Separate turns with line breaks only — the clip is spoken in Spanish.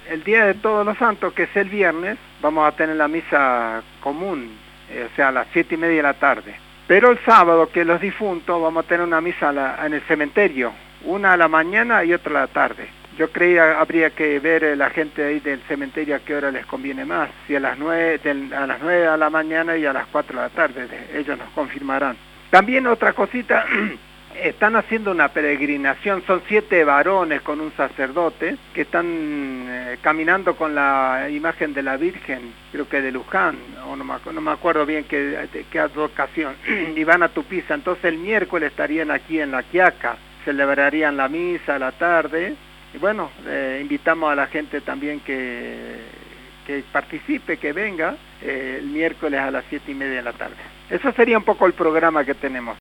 el día de Todos los Santos, que es el viernes, vamos a tener la misa común, o sea, a las 7:30 de la tarde. Pero el sábado, que es los difuntos, vamos a tener una misa en el cementerio, una a la mañana y otra a la tarde. Yo creía habría que ver la gente ahí del cementerio a qué hora les conviene más, si a las 9 de la mañana y a las 4 de la tarde, ellos nos confirmarán. También otra cosita, están haciendo una peregrinación, son 7 varones con un sacerdote que están caminando con la imagen de la Virgen, creo que de Luján, o no me acuerdo bien qué ocasión, y van a Tupiza. Entonces el miércoles estarían aquí en La Quiaca, celebrarían la misa a la tarde, y bueno, invitamos a la gente también que participe, que venga el miércoles a las 7:30 de la tarde. Eso sería un poco el programa que tenemos.